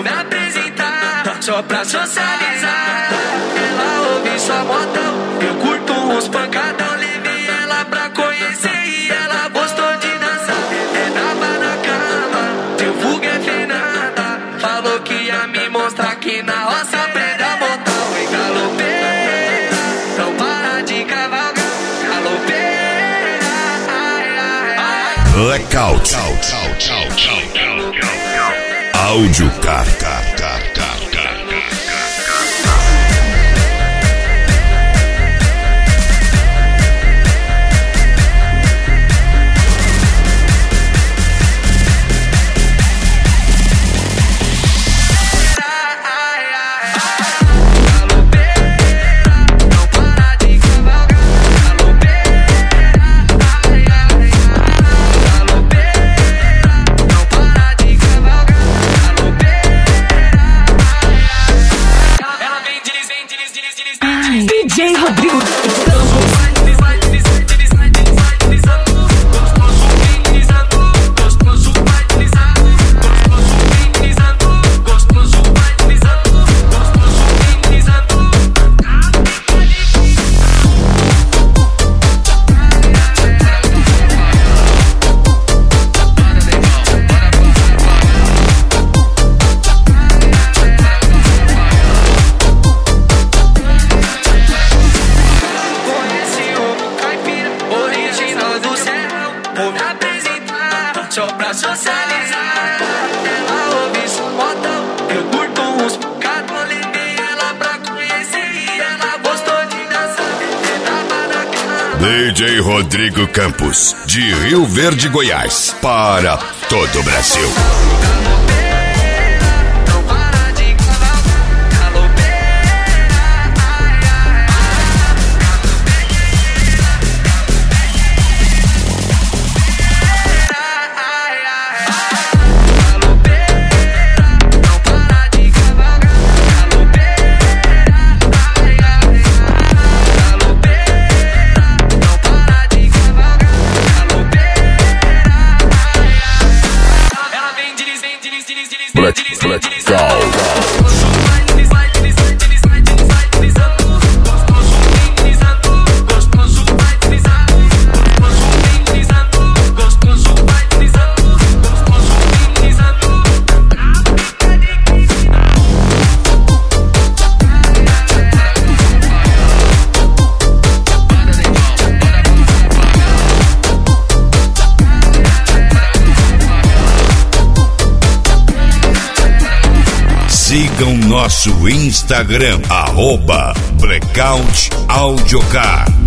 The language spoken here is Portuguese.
vou me apresentar, só pra socializar. Ela ouve só modão, eu curto uns pancadão. Levei ela pra conhecer e ela gostou de dançar. É braba na cama, teu vulgo é Fernanda. Falou que ia me mostrar que na roça aprende a montar o galopeira. Não para de cavalgar, galopeira. Blackout. Audiocar. DJ Rodrigo. Vou me apresentar, só pra socializar. Ela ouve só modão, eu curto uns pancadão. Levei ela pra conhecer e ela gostou de dançar. Tava na cama. DJ Rodrigo Campos, de Rio Verde, Goiás, para todo o Brasil. Sigam nosso Instagram, @Blackout Audiocar.